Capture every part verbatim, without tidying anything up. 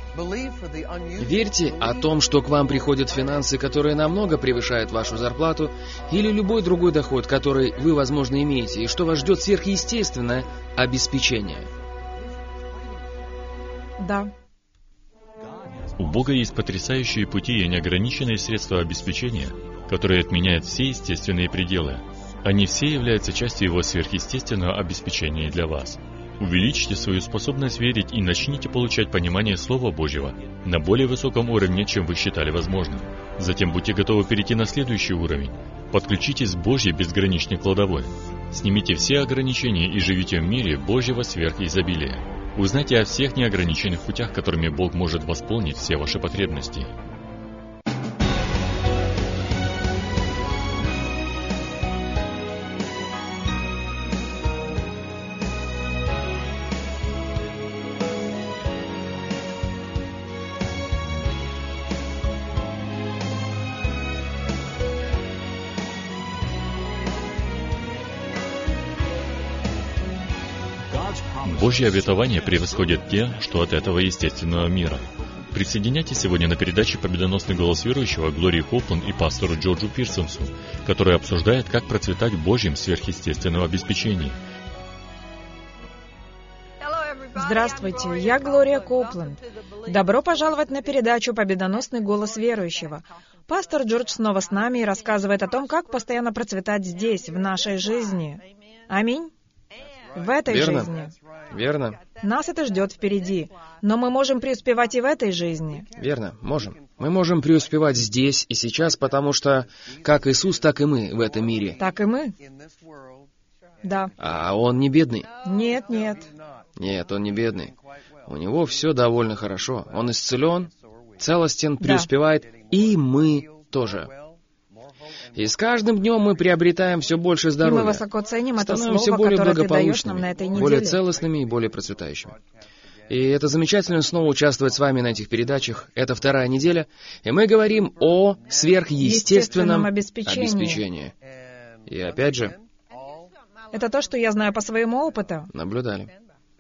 Верьте о том, что к вам приходят финансы, которые намного превышают вашу зарплату, или любой другой доход, который вы, возможно, имеете, и что вас ждет сверхъестественное обеспечение. Да. У Бога есть потрясающие пути и неограниченные средства обеспечения, которые отменяют все естественные пределы. Они все являются частью Его сверхъестественного обеспечения для вас. Увеличьте свою способность верить и начните получать понимание Слова Божьего на более высоком уровне, чем вы считали возможным. Затем будьте готовы перейти на следующий уровень. Подключитесь к Божьей безграничной кладовой. Снимите все ограничения и живите в мире Божьего сверхизобилия. Узнайте о всех неограниченных путях, которыми Бог может восполнить все ваши потребности. Божьи обетования превосходят те, что от этого естественного мира. Присоединяйтесь сегодня на передаче «Победоносный голос верующего» Глории Копланд и пастору Джорджу Пирсонсу, который обсуждает, как процветать в Божьем сверхъестественном обеспечении. Здравствуйте, я Глория Копланд. Добро пожаловать на передачу «Победоносный голос верующего». Пастор Джордж снова с нами и рассказывает о том, как постоянно процветать здесь, в нашей жизни. Аминь. В этой Верно. жизни. Верно. Нас это ждет впереди, но мы можем преуспевать и в этой жизни. Верно, можем. Мы можем преуспевать здесь и сейчас, потому что как Иисус, так и мы в этом мире. Так и мы. Да. А Он не бедный? Нет, нет. Нет, Он не бедный. У Него все довольно хорошо. Он исцелен, целостен, преуспевает, да. И мы тоже. И с каждым днем мы приобретаем все больше здоровья. И мы высоко ценим это становимся слово, более которое ты даешь благополучными, нам на этой неделе. более целостными и более процветающими. И это замечательно снова участвовать с вами на этих передачах. Это вторая неделя, и мы говорим о сверхъестественном обеспечении. обеспечении. И опять же... Это то, что я знаю по своему опыту. Наблюдали.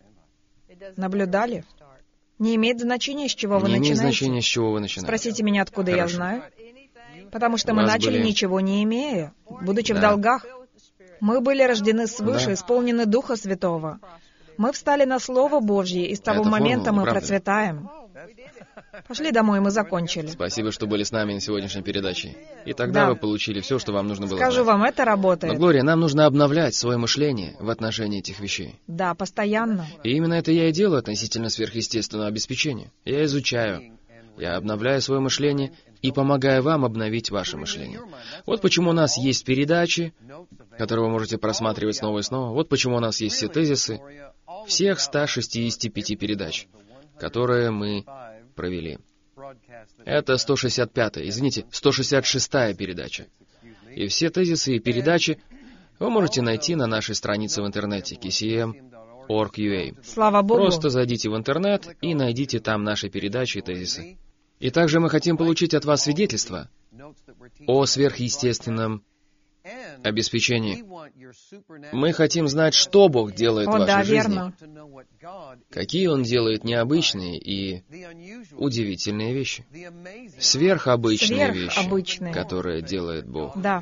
Наблюдали? Не имеет значения, с чего вы Не начинаете. имеет значения, с чего вы начинаете. Спросите меня, откуда Хорошо. я знаю. Потому что У мы вас начали были... ничего не имея, будучи Да. в долгах. Мы были рождены свыше, Да. исполнены Духа Святого. Мы встали на Слово Божье, и с того Это момента формула, мы правда? процветаем. Пошли домой, мы закончили. Спасибо, что были с нами на сегодняшней передаче. И тогда Да. вы получили все, что вам нужно было Скажу знать. вам, это работает. Но, Глория, нам нужно обновлять свое мышление в отношении этих вещей. Да, постоянно. И именно это я и делаю относительно сверхъестественного обеспечения. Я изучаю, я обновляю свое мышление и помогаю вам обновить ваше мышление. Вот почему у нас есть передачи, которые вы можете просматривать снова и снова. Вот почему у нас есть все тезисы всех ста шестидесяти пяти передач, которые мы провели. Это сто шестьдесят пятая, извините, сто шестьдесят шестая передача. И все тезисы и передачи вы можете найти на нашей странице в интернете кей си эм точка орг точка ю а. Слава Богу. Просто зайдите в интернет и найдите там наши передачи и тезисы. И также мы хотим получить от вас свидетельство о сверхъестественном обеспечении. Мы хотим знать, что Бог делает в О, вашей да, жизни. верно. Какие Он делает необычные и удивительные вещи. Сверхобычные вещи, Сверхобычные. которые делает Бог. Да.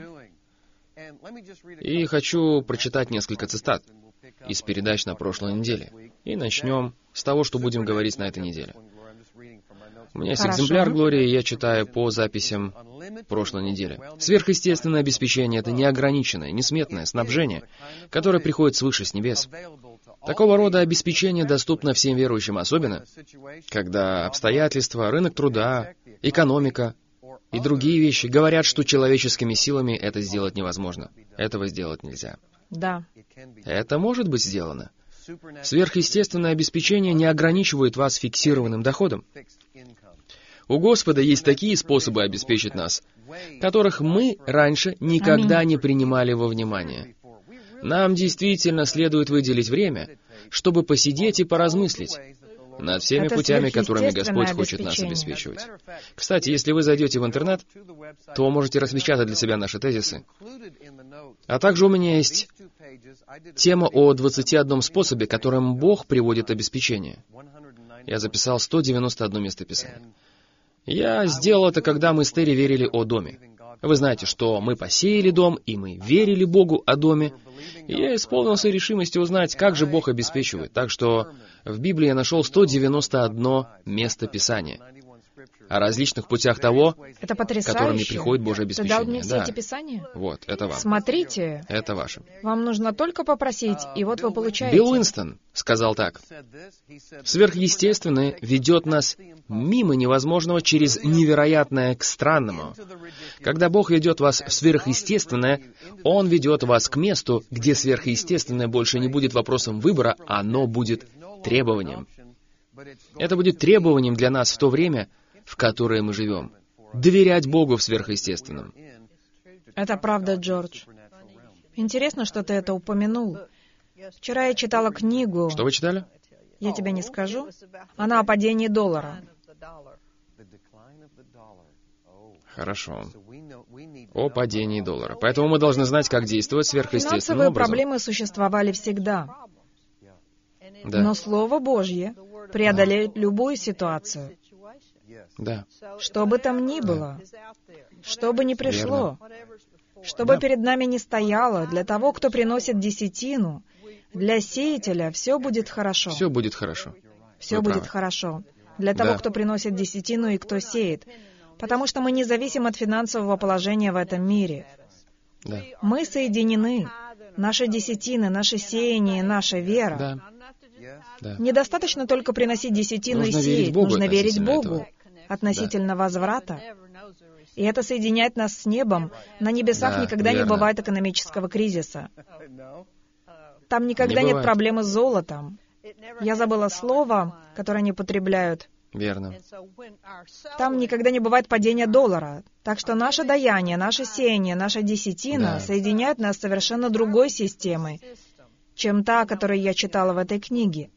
И хочу прочитать несколько цитат из передач на прошлой неделе. И начнем с того, что будем говорить на этой неделе. У меня есть Хорошо. экземпляр Глории, и я читаю по записям прошлой недели. Сверхъестественное обеспечение — это неограниченное, несметное снабжение, которое приходит свыше с небес. Такого рода обеспечение доступно всем верующим, особенно когда обстоятельства, рынок труда, экономика и другие вещи говорят, что человеческими силами это сделать невозможно. Этого сделать нельзя. Да. Это может быть сделано. Сверхъестественное обеспечение не ограничивает вас фиксированным доходом. У Господа есть такие способы обеспечить нас, которых мы раньше никогда Аминь. не принимали во внимание. Нам действительно следует выделить время, чтобы посидеть и поразмыслить над всеми Это путями, которыми сверхъестественное Господь хочет нас обеспечение. обеспечивать. Кстати, если вы зайдете в интернет, то можете распечатать для себя наши тезисы. А также у меня есть тема о двадцати одном способе, которым Бог приводит обеспечение. Я записал сто девяносто одно место Писания. Я сделал это, когда мы с Терри верили о доме. Вы знаете, что мы посеяли дом, и мы верили Богу о доме. И я исполнился решимости узнать, как же Бог обеспечивает. Так что в Библии я нашел сто девяносто одно место Писания о различных путях того, Это потрясающе. которыми приходит Божье Ты обеспечение. дал мне все Да. эти писания? Вот, это вам. Смотрите, Это ваше. вам нужно только попросить, и вот вы получаете. Билл Уинстон сказал так: «Сверхъестественное ведет нас мимо невозможного через невероятное к странному. Когда Бог ведет вас в сверхъестественное, Он ведет вас к месту, где сверхъестественное больше не будет вопросом выбора, оно будет требованием. Это будет требованием для нас в то время, в которое мы живем. Доверять Богу в сверхъестественном». Это правда, Джордж. Интересно, что ты это упомянул. Вчера я читала книгу, Что вы читали? я тебе не скажу, она о падении доллара. Хорошо. О падении доллара. Поэтому мы должны знать, как действовать сверхъестественным Финансовые образом. проблемы существовали всегда, Да, но Слово Божье преодолеет любую ситуацию. да. Что бы там ни было, что бы ни пришло, что бы Да. перед нами ни стояло, для того, кто приносит десятину, для сеятеля все будет хорошо. Все будет хорошо. Все Вы будет правы. хорошо. Для того, Да. кто приносит десятину и кто сеет. Потому что мы не зависим от финансового положения в этом мире. Да. Мы соединены. Наши десятины, наше сеяние, наша вера. Да. Да. Недостаточно только приносить десятину Нужно и верить сеять. Богу Нужно верить относительно Богу этого. относительно возврата. И это соединяет нас с небом. На небесах Да, никогда не верно. бывает экономического кризиса. Там никогда Не нет бывает. проблемы с золотом. Я забыла слово, которое они потребляют. Верно. Там никогда не бывает падения доллара. Так что наше даяние, наше сеяние, наша десятина Да. соединяют нас с совершенно другой системой, чем та, которую я читала в этой книге.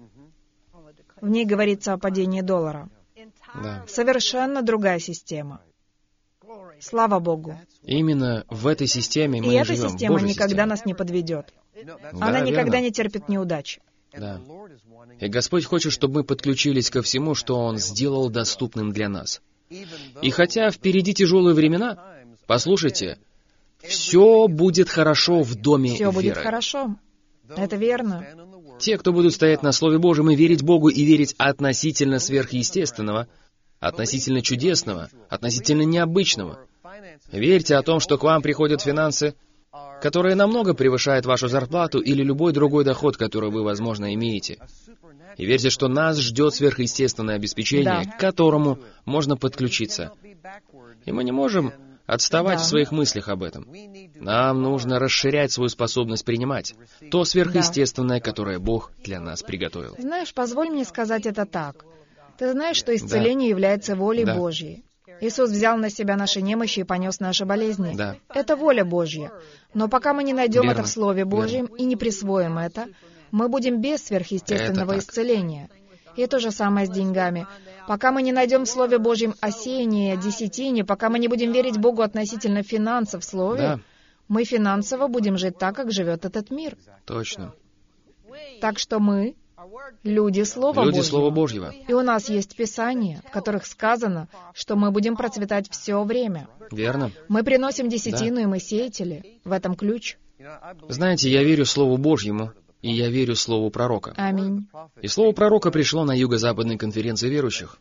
В ней говорится о падении доллара. Да. Совершенно другая система. Слава Богу. Именно в этой системе мы И и эта живем. в система Божьей никогда системе. нас не подведет. Да, Она никогда верно. не терпит неудач. Да. И Господь хочет, чтобы мы подключились ко всему, что Он сделал доступным для нас. И хотя впереди тяжелые времена, послушайте, все будет хорошо в доме Все будет веры. хорошо. Это верно. Те, кто будут стоять на Слове Божьем и верить Богу, и верить относительно сверхъестественного, относительно чудесного, относительно необычного, верьте о том, что к вам приходят финансы, которые намного превышают вашу зарплату или любой другой доход, который вы, возможно, имеете. И верьте, что нас ждет сверхъестественное обеспечение, Да. к которому можно подключиться. И мы не можем отставать Да. в своих мыслях об этом. Нам нужно расширять свою способность принимать то сверхъестественное, которое Бог для нас приготовил. Знаешь, позволь мне сказать это так. Ты знаешь, что исцеление является волей Да. Божьей. Иисус взял на себя наши немощи и понес наши болезни. Да. Это воля Божья. Но пока мы не найдем Верно. это в Слове Божьем и не присвоим это, мы будем без сверхъестественного Это так. исцеления. И то же самое с деньгами. Пока мы не найдем в Слове Божьем о сеянии, о десятине, пока мы не будем верить Богу относительно финансов в Слове, Да. мы финансово будем жить так, как живет этот мир. Точно. Так что мы люди Слова Люди Божьего. Слова Божьего. И у нас есть Писания, в которых сказано, что мы будем процветать все время. Верно? Мы приносим десятину, и мы сеятели. В этом ключ. Знаете, я верю Слову Божьему, и я верю Слову пророка. Аминь. И Слово пророка пришло на Юго-Западной конференции верующих.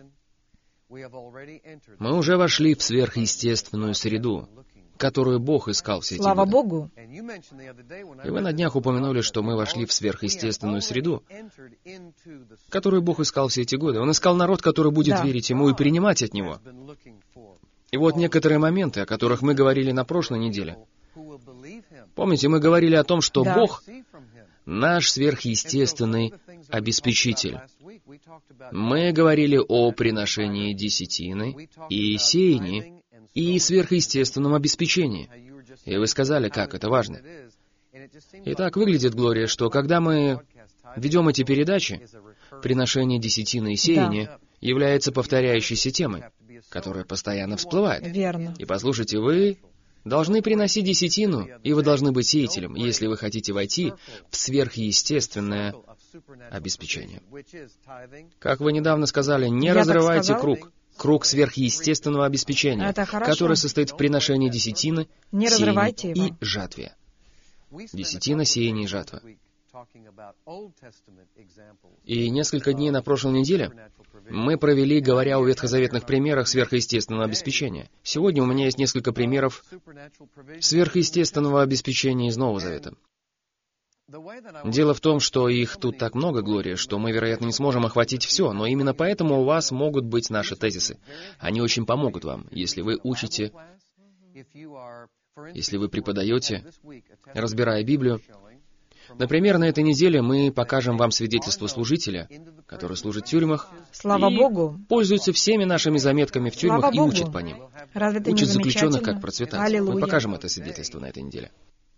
Мы уже вошли в сверхъестественную среду, которую Бог искал все эти Слава годы. Богу. И вы на днях упомянули, что мы вошли в сверхъестественную среду, которую Бог искал все эти годы. Он искал народ, который будет Да. верить Ему и принимать от Него. И вот некоторые моменты, о которых мы говорили на прошлой неделе. Помните, мы говорили о том, что Да. Бог — наш сверхъестественный обеспечитель. Мы говорили о приношении десятины и сеянии и сверхъестественном обеспечении. И вы сказали, как это важно. И так выглядит, Глория, что когда мы ведем эти передачи, приношение десятины и сеяние является повторяющейся темой, которая постоянно всплывает. Верно. И послушайте, вы должны приносить десятину, и вы должны быть сеятелем, если вы хотите войти в сверхъестественное обеспечения. Как вы недавно сказали, не Я разрывайте так круг. Круг сверхъестественного обеспечения, Это хорошо. который состоит в приношении десятины, Не разрывайте сеянии его. и жатве. Десятина, сеяние и жатва. И несколько дней на прошлой неделе мы провели, говоря о ветхозаветных примерах сверхъестественного обеспечения. Сегодня у меня есть несколько примеров сверхъестественного обеспечения из Нового Завета. Дело в том, что их тут так много, Глория, что мы, вероятно, не сможем охватить все, но именно поэтому у вас могут быть наши тезисы. Они очень помогут вам, если вы учите, если вы преподаете, разбирая Библию. Например, на этой неделе мы покажем вам свидетельство служителя, который служит в тюрьмах, Слава и Богу. пользуется всеми нашими заметками в тюрьмах Слава и Богу. учит по ним. Разве это не Учит заключенных, замечательно? как процветать. Аллилуйя. Мы покажем это свидетельство на этой неделе.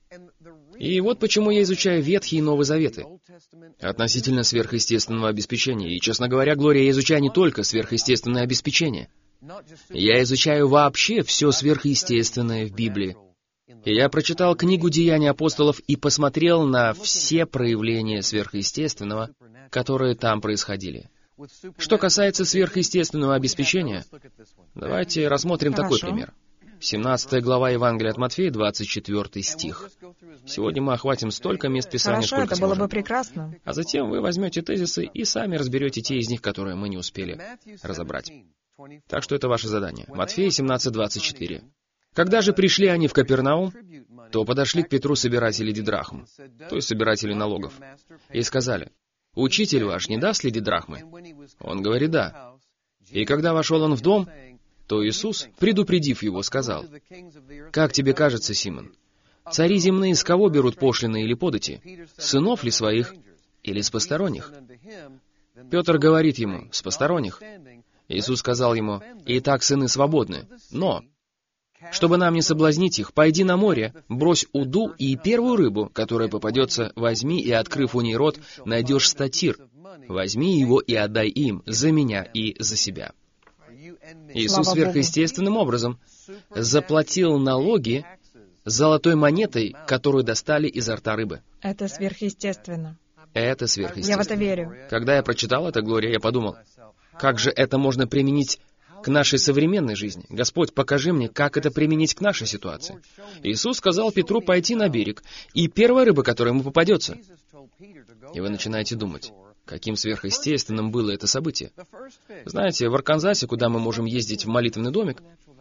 И вот почему я изучаю Ветхий и Новый Заветы относительно сверхъестественного обеспечения. И, честно говоря, Глория, я изучаю не только сверхъестественное обеспечение. Я изучаю вообще все сверхъестественное в Библии. И я прочитал книгу «Деяния апостолов» и посмотрел на все проявления сверхъестественного, которые там происходили. Что касается сверхъестественного обеспечения, давайте рассмотрим такой Хорошо. пример. семнадцатая глава Евангелия от Матфея, двадцать четвёртый стих. Сегодня мы охватим столько мест Писания, Хорошо, сколько это было бы сможем. прекрасно. А затем вы возьмете тезисы и сами разберете те из них, которые мы не успели разобрать. Так что это ваше задание. Матфея семнадцать, двадцать четыре. «Когда же пришли они в Капернаум, то подошли к Петру собиратели дидрахм, то есть собиратели налогов, и сказали: „Учитель ваш не даст ли дидрахмы?“ Он говорит: „Да“. И когда вошел он в дом, то Иисус, предупредив его, сказал: „Как тебе кажется, Симон, цари земные с кого берут пошлины или подати? Сынов ли своих или с посторонних?“ Петр говорит ему: „С посторонних“. Иисус сказал ему: „Итак, сыны свободны, но, чтобы нам не соблазнить их, пойди на море, брось уду, и первую рыбу, которая попадется, возьми, и, открыв у ней рот, найдешь статир. Возьми его и отдай им за меня и за себя“. Иисус Слава сверхъестественным образом заплатил налоги золотой монетой, которую достали изо рта рыбы. Это сверхъестественно. Это Я в сверхъестественно. это верю. Когда я прочитал это, Глория, я подумал, как же это можно применить к нашей современной жизни? Господь, покажи мне, как это применить к нашей ситуации. Иисус сказал Петру пойти на берег, и первая рыба, которая ему попадется. И вы начинаете думать, каким сверхъестественным было это событие. Знаете, в Арканзасе, куда мы можем ездить в молитвенный домик,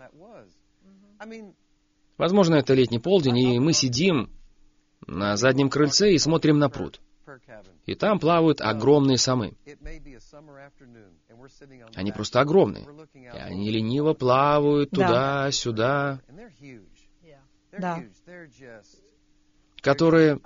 возможно, это летний полдень, и мы сидим на заднем крыльце и смотрим на пруд. И там плавают огромные самы. Они просто огромные. И они лениво плавают Да. туда-сюда, Да. которые...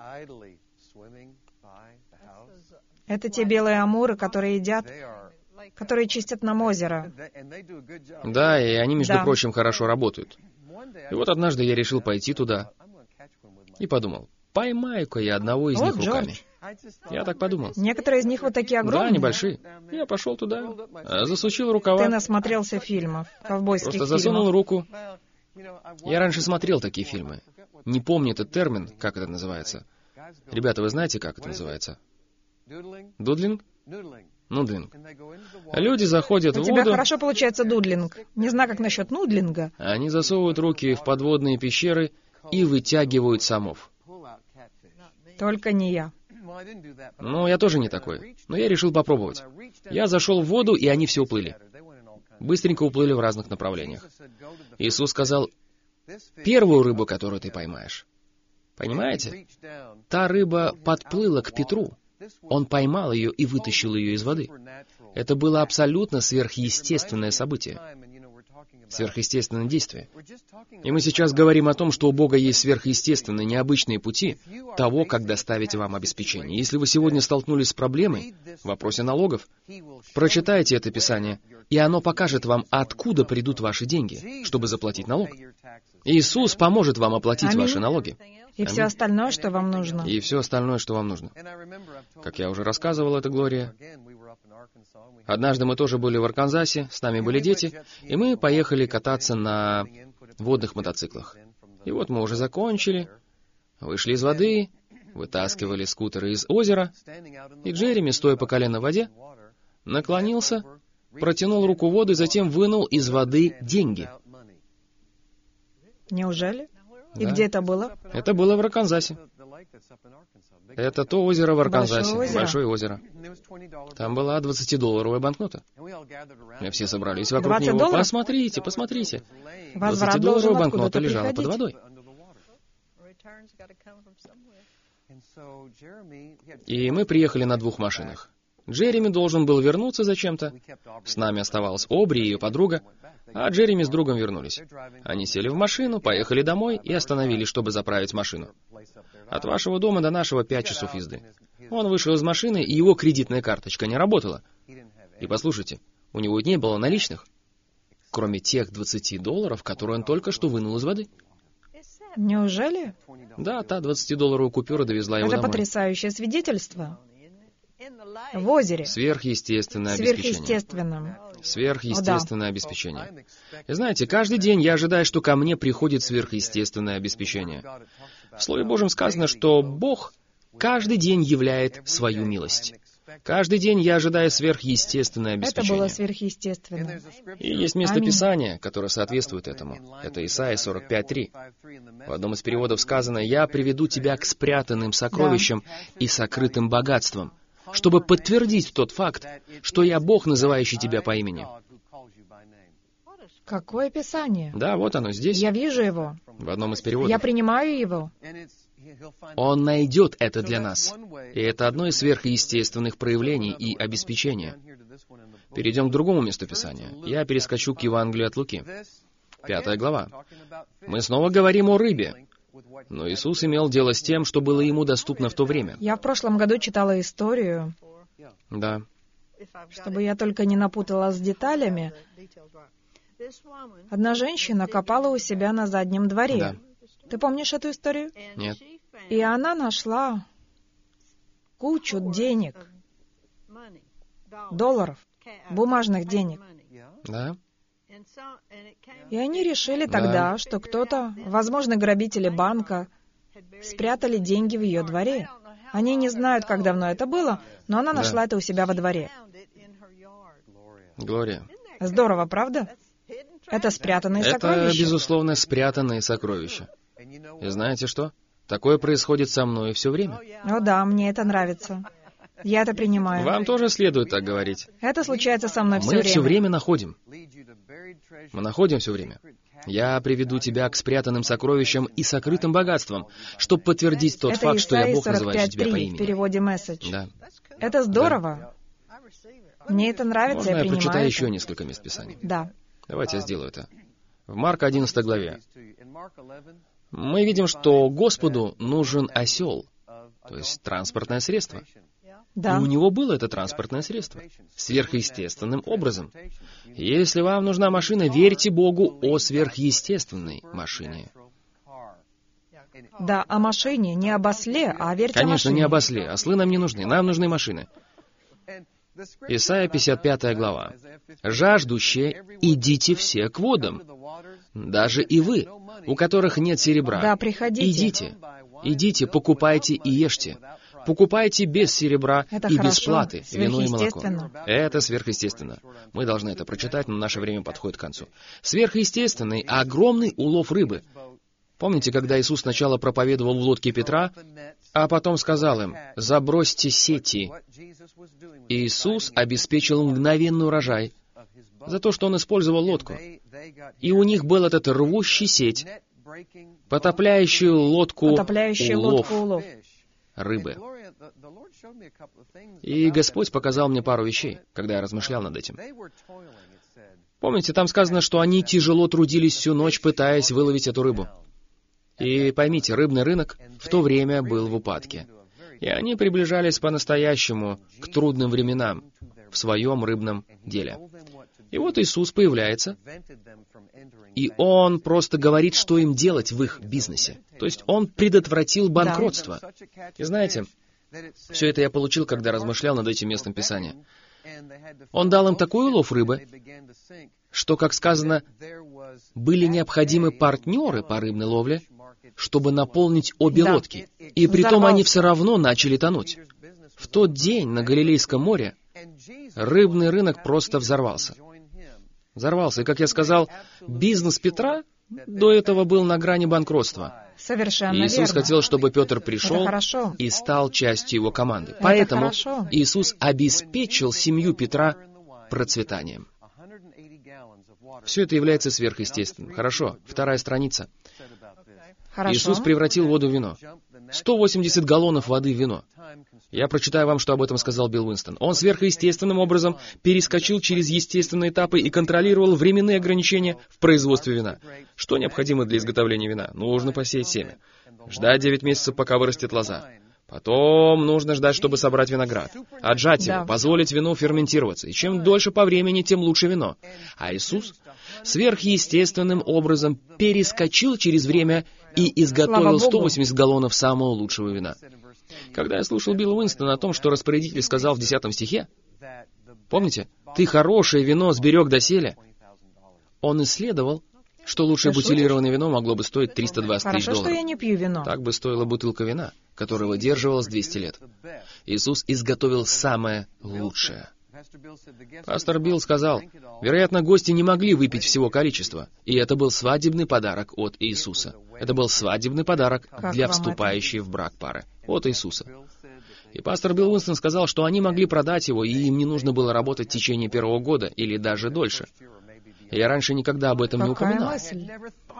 Это те белые амуры, которые едят, которые чистят нам озеро. Да, и они, между Да. прочим, хорошо работают. И вот однажды я решил пойти туда и подумал, поймаю-ка я одного из О, них руками. Джордж. Я так подумал. Некоторые из них вот такие Да, огромные. небольшие. Я пошел туда, а, засучил Ты рукава, насмотрелся фильмов, ковбойских просто засунул фильмов. руку. Я раньше смотрел такие фильмы. Не помню этот термин, как это называется. Ребята, вы знаете, как это называется? Дудлинг? Нудлинг. Люди заходят У в тебя воду, хорошо получается дудлинг. Не знаю, как насчет нудлинга. они засовывают руки в подводные пещеры и вытягивают самов. Только не я. Ну, я тоже не такой, но я решил попробовать. Я зашел в воду, и они все уплыли. Быстренько уплыли в разных направлениях. Иисус сказал, первую рыбу, которую ты поймаешь. Понимаете? Та рыба подплыла к Петру. Он поймал ее и вытащил ее из воды. Это было абсолютно сверхъестественное событие. Сверхъестественное действие. И мы сейчас говорим о том, что у Бога есть сверхъестественные, необычные пути того, как доставить вам обеспечение. Если вы сегодня столкнулись с проблемой в вопросе налогов, прочитайте это Писание, и оно покажет вам, откуда придут ваши деньги, чтобы заплатить налог. Иисус поможет вам оплатить Аминь. ваши налоги. И все остальное, что вам нужно. И все остальное, что вам нужно. Как я уже рассказывал, это Глория. Однажды мы тоже были в Арканзасе, с нами были дети, и мы поехали кататься на водных мотоциклах. И вот мы уже закончили, вышли из воды, вытаскивали скутеры из озера, и Джереми, стоя по колено в воде, наклонился, протянул руку в воду и затем вынул из воды деньги. Неужели? И Да. где это было? Это было в Арканзасе. Это то озеро в Арканзасе, Большое озеро? большое озеро. Там была двадцатидолларовая банкнота. Мы все собрались вокруг двадцать него. долларов? Посмотрите, посмотрите. Возврат должен двадцатидолларовая банкнота откуда-то лежала под приходить. водой. И мы приехали на двух машинах. Джереми должен был вернуться зачем-то. С нами оставалась Обри и ее подруга, а Джереми с другом вернулись. Они сели в машину, поехали домой и остановились, чтобы заправить машину. От вашего дома до нашего пять часов езды. Он вышел из машины, и его кредитная карточка не работала. И послушайте, у него не было наличных, кроме тех двадцати долларов, которые он только что вынул из воды. Неужели? Да, та двадцатидолларовая купюра довезла его Это домой. потрясающее свидетельство. В озере. Сверхъестественное обеспечение. Сверхъестественным. Сверхъестественное обеспечение. И знаете, каждый день я ожидаю, что ко мне приходит сверхъестественное обеспечение. В Слове Божьем сказано, что Бог каждый день являет свою милость. Каждый день я ожидаю сверхъестественное Это обеспечение. было сверхъестественно. И есть место Аминь. Писания, которое соответствует этому. Это Исайя сорок пять три. В одном из переводов сказано: «Я приведу тебя к спрятанным сокровищам и сокрытым богатствам, чтобы подтвердить тот факт, что я Бог, называющий тебя по имени». Какое Писание? Да, вот оно здесь, Я вижу его. в одном из переводов. Я принимаю его. Он найдет это для нас. И это одно из сверхъестественных проявлений и обеспечения. Перейдем к другому месту Писания. Я перескочу к Евангелию от Луки. Пятая глава. Мы снова говорим о рыбе. Но Иисус имел дело с тем, что было ему доступно в то время. Я в прошлом году читала историю, Да. чтобы я только не напутала с деталями. Одна женщина копала у себя на заднем дворе. Да. Ты помнишь эту историю? Нет. И она нашла кучу денег, долларов, бумажных денег. Да? И они решили тогда, что кто-то, возможно, грабители банка, спрятали деньги в ее дворе. Они не знают, как давно это было, но она нашла Да. это у себя во дворе. Глория. Здорово, правда? Это спрятанные Это, сокровища. безусловно, спрятанные сокровища. И знаете что? Такое происходит со мной все время. О да, мне это нравится. Я это принимаю. Вам тоже следует так говорить. Это случается со мной все Мы время. все время находим. Мы находим все время. Я приведу тебя к спрятанным сокровищам и сокрытым богатствам, чтобы подтвердить тот Это факт, что я Исаия Бог, сорок называющий пять тебя по три в имени. переводе месседж. Да. Это здорово. Мне это нравится, Можно я я принимаю прочитаю это. еще несколько мест Писаний? Да. Давайте я сделаю это. В Марка одиннадцатой главе мы видим, что Господу нужен осел, то есть транспортное средство. Да. И у него было это транспортное средство, сверхъестественным образом. Если вам нужна машина, верьте Богу о сверхъестественной машине. Да, о машине, не об осле, а верьте о Конечно, машине. не об осле. Ослы нам не нужны, нам нужны машины. Исайя пятьдесят пятая глава. «Жаждущие, идите все к водам, даже и вы, у которых нет серебра. Да, приходите. Идите, идите, покупайте и ешьте. Покупайте без серебра Это и без хорошо, платы вино и молоко». сверхъестественно. Это сверхъестественно. Мы должны это прочитать, но наше время подходит к концу. Сверхъестественный, огромный улов рыбы. Помните, когда Иисус сначала проповедовал в лодке Петра, а потом сказал им: «Забросьте сети». Иисус обеспечил мгновенный урожай за то, что Он использовал лодку. И у них был этот рвущий сеть, потопляющий лодку Потопляющий улов лодку улов. рыбы. И Господь показал мне пару вещей, когда я размышлял над этим. Помните, там сказано, что они тяжело трудились всю ночь, пытаясь выловить эту рыбу. И поймите, рыбный рынок в то время был в упадке. И они приближались по-настоящему к трудным временам в своем рыбном деле. И вот Иисус появляется, и Он просто говорит, что им делать в их бизнесе. То есть Он предотвратил банкротство. И знаете, все это я получил, когда размышлял над этим местом Писания. Он дал им такой улов рыбы, что, как сказано, были необходимы партнеры по рыбной ловле, чтобы наполнить обе Да. лодки. И притом Взорвался. они все равно начали тонуть. В тот день на Галилейском море рыбный рынок просто взорвался. Взорвался. И, как я сказал, бизнес Петра до этого был на грани банкротства. Совершенно Иисус верно. хотел, чтобы Петр Это пришел хорошо. и стал частью его команды. Поэтому хорошо. Иисус обеспечил семью Петра процветанием. Все это является сверхъестественным. Хорошо, вторая страница. Хорошо. Иисус превратил воду в вино. сто восемьдесят галлонов воды в вино. Я прочитаю вам, что об этом сказал Билл Уинстон. Он сверхъестественным образом перескочил через естественные этапы и контролировал временные ограничения в производстве вина. Что необходимо для изготовления вина? Нужно посеять семя. Ждать девять месяцев, пока вырастет лоза. Потом нужно ждать, чтобы собрать виноград. Отжать его, Да. позволить вину ферментироваться. И чем дольше по времени, тем лучше вино. А Иисус сверхъестественным образом перескочил через время и изготовил Слава Богу. сто восемьдесят галлонов самого лучшего вина. Когда я слушал Билла Уинстона о том, что распорядитель сказал в десятом стихе, помните, «Ты хорошее вино сберег доселе», он исследовал, что лучшее Ты бутилированное вино могло бы стоить триста двадцать тысяч Хорошо, что я долларов. не пью вино. Так бы стоила бутылка вина, которая выдерживалась двести лет. Иисус изготовил самое лучшее. Пастор Билл сказал, вероятно, гости не могли выпить всего количества, и это был свадебный подарок от Иисуса. Это был свадебный подарок Как для вам вступающей в брак пары от Иисуса. И пастор Билл Уинстон сказал, что они могли продать его, и им не нужно было работать в течение первого года или даже дольше. Я раньше никогда об этом не Какая упоминал. мысль?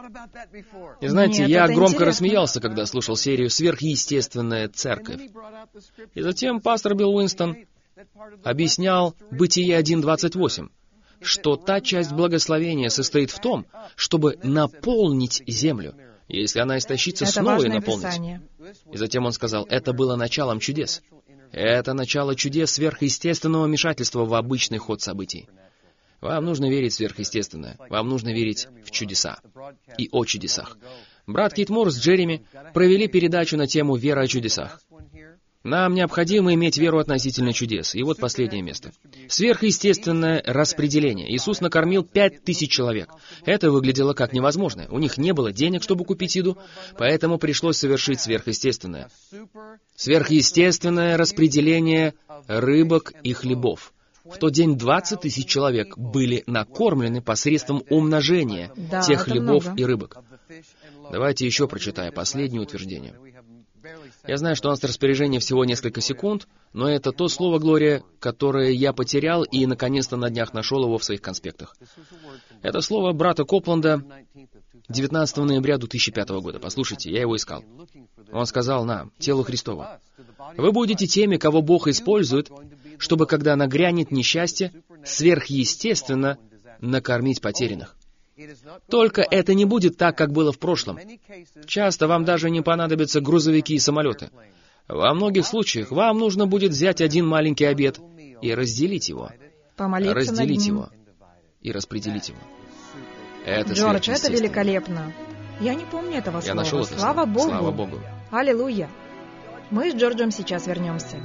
И знаете, Нет, я это громко интересно. рассмеялся, когда слушал серию «Сверхъестественная церковь». И затем пастор Билл Уинстон объяснял Бытие один двадцать восемь, что та часть благословения состоит в том, чтобы наполнить землю. Если она истощится, Это снова ее важное наполнить. писание. И затем он сказал, это было началом чудес. Это начало чудес сверхъестественного вмешательства в обычный ход событий. Вам нужно верить в сверхъестественное. Вам нужно верить в чудеса. И о чудесах. Брат Кит Мур с Джереми провели передачу на тему «Вера о чудесах». Нам необходимо иметь веру относительно чудес. И вот последнее место. Сверхъестественное распределение. Иисус накормил пять тысяч человек. Это выглядело как невозможное. У них не было денег, чтобы купить еду, поэтому пришлось совершить сверхъестественное. Сверхъестественное распределение рыбок и хлебов. В тот день двадцать тысяч человек были накормлены посредством умножения Да, тех это хлебов много. и рыбок. Давайте еще прочитаю последнее утверждение. Я знаю, что у нас распоряжение всего несколько секунд, но это то слово, Глория, которое я потерял и, наконец-то, на днях нашел его в своих конспектах. Это слово брата Копланда девятнадцатого ноября две тысячи пятого года. Послушайте, я его искал. Он сказал нам, телу Христову, «Вы будете теми, кого Бог использует, чтобы, когда нагрянет несчастье, сверхъестественно накормить потерянных. Только это не будет так, как было в прошлом. Часто вам даже не понадобятся грузовики и самолеты. Во многих случаях вам нужно будет взять один маленький обед и разделить его, Помолиться над разделить ним. его и распределить его. Это Джордж, это сверхъестественно. великолепно. Я не помню этого Я слова. нашел это Слава слово. Богу. Слава Богу. Аллилуйя. Мы с Джорджем сейчас вернемся.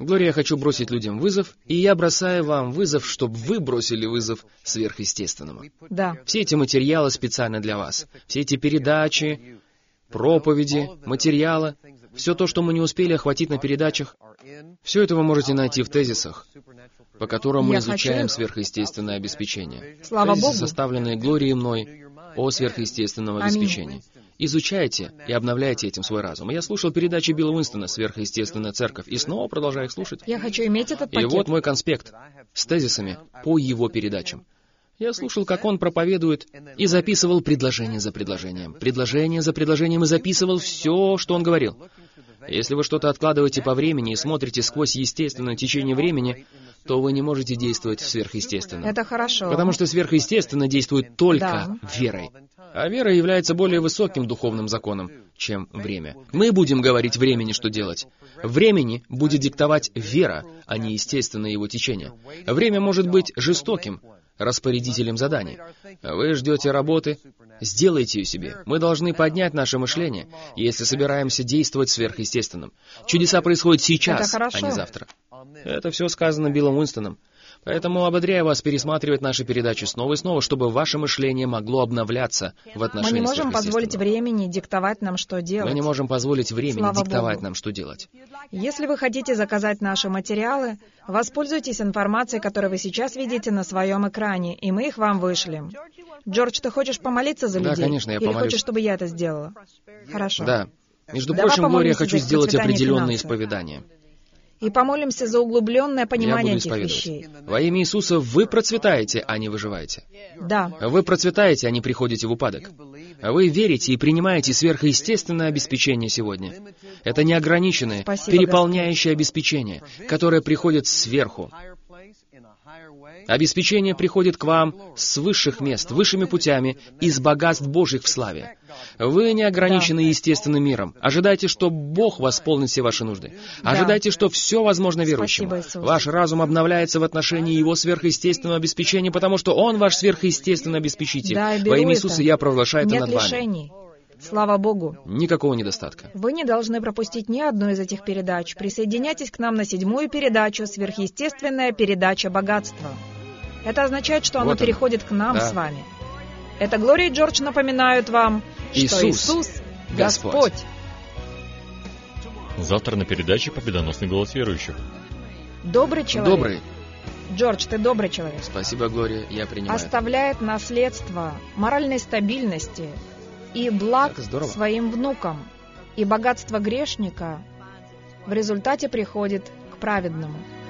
Глория, я хочу бросить людям вызов, и я бросаю вам вызов, чтобы вы бросили вызов сверхъестественному. Да. Все эти материалы специально для вас. Все эти передачи, проповеди, материалы, все то, что мы не успели охватить на передачах, все это вы можете найти в тезисах, по которым мы Я изучаем хочу... сверхъестественное обеспечение. Слава Тезисы, Богу. составленные Глорией и мной о сверхъестественном Аминь. обеспечении. Изучайте и обновляйте этим свой разум. И я слушал передачи Билла Уинстона «Сверхъестественная церковь» и снова продолжаю их слушать. Я хочу иметь этот И пакет. вот мой конспект с тезисами по его передачам. Я слушал, как он проповедует, и записывал предложение за предложением, предложение за предложением, и записывал все, что он говорил. Если вы что-то откладываете по времени и смотрите сквозь естественное течение времени, то вы не можете действовать сверхъестественно. Это хорошо. Потому что сверхъестественно действует только Да. верой. А вера является более высоким духовным законом, чем время. Мы будем говорить времени, что делать. Времени будет диктовать вера, а не естественное его течение. Время может быть жестоким, распорядителем заданий. Вы ждете работы, сделайте ее себе. Мы должны поднять наше мышление, если собираемся действовать сверхъестественным. Чудеса происходят сейчас, Это хорошо. а не завтра. Это все сказано Биллом Уинстоном. Поэтому ободряю вас пересматривать наши передачи снова и снова, чтобы ваше мышление могло обновляться в Мы отношении не можем позволить сверхъестественного. времени диктовать нам, что делать. Мы не можем позволить времени Слава диктовать Богу. нам, что делать. Если вы хотите заказать наши материалы, воспользуйтесь информацией, которую вы сейчас видите на своем экране, и мы их вам вышлем. Джордж, ты хочешь помолиться за Да, людей? конечно, я Или помолюсь. хочешь, чтобы я это сделала? Хорошо. Да. Между Давай прочим, Глория, я помолимся хочу за их сделать процветание определенное финансов. исповедание. И помолимся за углубленное Я понимание буду этих исповедовать. вещей. Во имя Иисуса вы процветаете, а не выживаете. Да. Вы процветаете, а не приходите в упадок. Вы верите и принимаете сверхъестественное обеспечение сегодня. Это неограниченное, Спасибо, переполняющее обеспечение, которое приходит сверху. Обеспечение приходит к вам с высших мест, высшими путями, из богатств Божьих в славе. Вы не ограничены естественным миром. Ожидайте, что Бог восполнит все ваши нужды. Ожидайте, что все возможно верующим. Спасибо, Иисус. Ваш разум обновляется в отношении Его сверхъестественного обеспечения, потому что Он ваш сверхъестественный обеспечитель. Да, я Во беру имя это. Иисуса я провозглашаю это Нет над вами. лишений. Слава Богу. Никакого недостатка. Вы не должны пропустить ни одну из этих передач. Присоединяйтесь к нам на седьмую передачу «Сверхъестественная передача богатства». Это означает, что оно Вот оно. переходит к нам Да. с вами. Это Глория и Джордж напоминают вам, что Иисус Иисус — Господь. Господь. Завтра на передаче «Победоносный голос верующих». Добрый человек. Добрый. Джордж, ты добрый человек. Спасибо, Глория, я принимаю. Оставляет наследство моральной стабильности и благ Это здорово. своим внукам. И богатство грешника в результате приходит к праведному.